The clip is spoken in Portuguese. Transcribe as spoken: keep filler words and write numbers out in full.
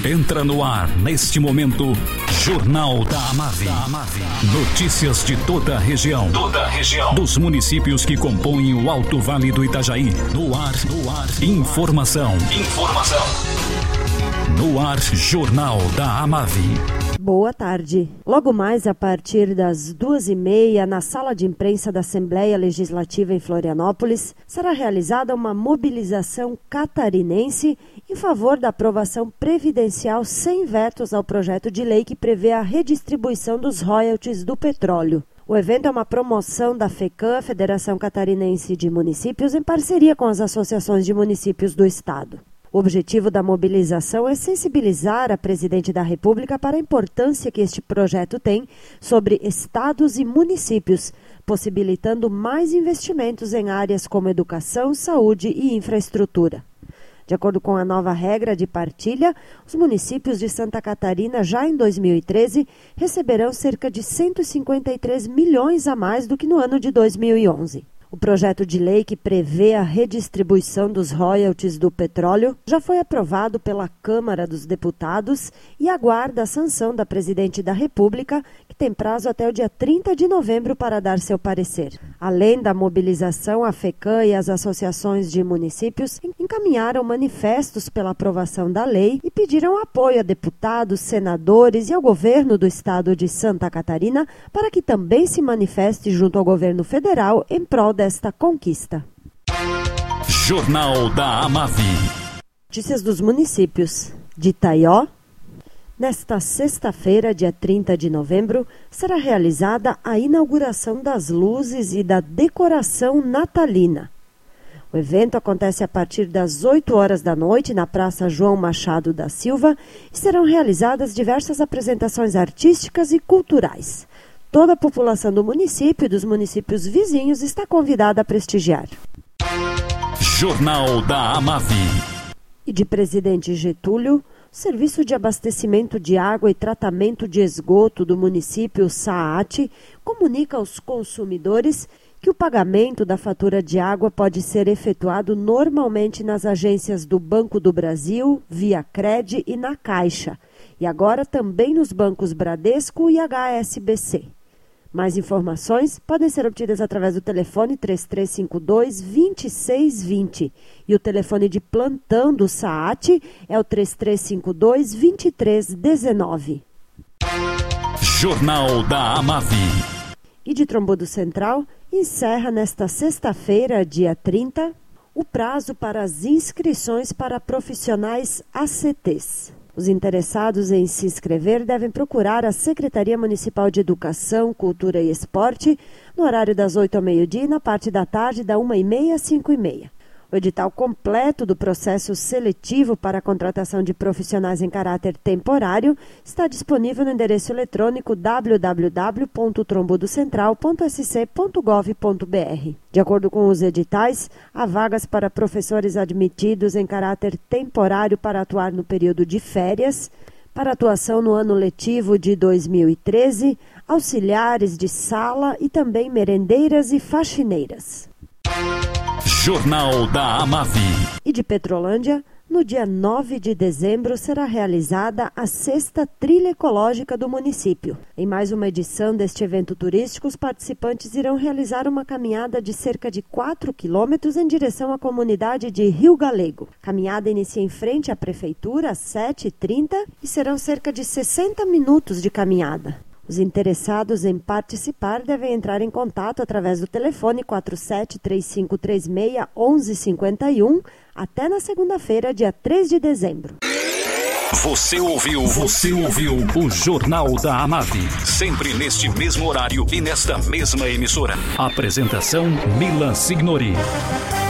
Entra no ar, neste momento, Jornal da Amave. Notícias de toda a região. Toda a região. Dos municípios que compõem o Alto Vale do Itajaí. No ar, no ar. Informação. Informação. No ar, Jornal da Amave. Boa tarde. Logo mais a partir das duas e meia, na sala de imprensa da Assembleia Legislativa em Florianópolis, será realizada uma mobilização catarinense em favor da aprovação previdencial sem vetos ao projeto de lei que prevê a redistribuição dos royalties do petróleo. O evento é uma promoção da FECAM, Federação Catarinense de Municípios, em parceria com as associações de municípios do Estado. O objetivo da mobilização é sensibilizar a Presidente da República para a importância que este projeto tem sobre estados e municípios, possibilitando mais investimentos em áreas como educação, saúde e infraestrutura. De acordo com a nova regra de partilha, os municípios de Santa Catarina, já em dois mil e treze, receberão cerca de cento e cinquenta e três milhões a mais do que no ano de dois mil e onze. O projeto de lei que prevê a redistribuição dos royalties do petróleo já foi aprovado pela Câmara dos Deputados e aguarda a sanção da Presidente da República, que tem prazo até o dia trinta de novembro para dar seu parecer. Além da mobilização, a FECAM e as associações de municípios encaminharam manifestos pela aprovação da lei e pediram apoio a deputados, senadores e ao governo do estado de Santa Catarina para que também se manifeste junto ao governo federal em prol desta conquista. Jornal da Amave. Notícias dos municípios de Itaió. Nesta sexta-feira, dia trinta de novembro, será realizada a inauguração das luzes e da decoração natalina. O evento acontece a partir das oito horas da noite na Praça João Machado da Silva e serão realizadas diversas apresentações artísticas e culturais. Toda a população do município e dos municípios vizinhos está convidada a prestigiar. Jornal da Amave. E de Presidente Getúlio, o Serviço de Abastecimento de Água e Tratamento de Esgoto do município SAAT comunica aos consumidores que o pagamento da fatura de água pode ser efetuado normalmente nas agências do Banco do Brasil, Via Cred e na Caixa, e agora também nos bancos Bradesco e H S B C. Mais informações podem ser obtidas através do telefone três três cinco dois, dois seis dois zero e o telefone de plantão do SAAT é o três três cinco dois, dois três um nove. Jornal da Amave. E de Trombudo Central, encerra nesta sexta-feira, dia trinta, o prazo para as inscrições para profissionais A C Ts. Os interessados em se inscrever devem procurar a Secretaria Municipal de Educação, Cultura e Esporte no horário das oito ao meio-dia e na parte da tarde da uma e meia às cinco e meia. O edital completo do processo seletivo para a contratação de profissionais em caráter temporário está disponível no endereço eletrônico w w w ponto trombudocentral ponto s c ponto gov ponto b r. De acordo com os editais, há vagas para professores admitidos em caráter temporário para atuar no período de férias, para atuação no ano letivo de dois mil e treze, auxiliares de sala e também merendeiras e faxineiras. Jornal da Amave. E de Petrolândia, no dia nove de dezembro será realizada a sexta trilha ecológica do município. Em mais uma edição deste evento turístico, os participantes irão realizar uma caminhada de cerca de quatro quilômetros em direção à comunidade de Rio Galego. A caminhada inicia em frente à prefeitura às sete e trinta e serão cerca de sessenta minutos de caminhada. Os interessados em participar devem entrar em contato através do telefone quatro sete três cinco três seis, um um cinco um até na segunda-feira, dia três de dezembro. Você ouviu, você ouviu o Jornal da Amave. Sempre neste mesmo horário e nesta mesma emissora. Apresentação Mila Signori.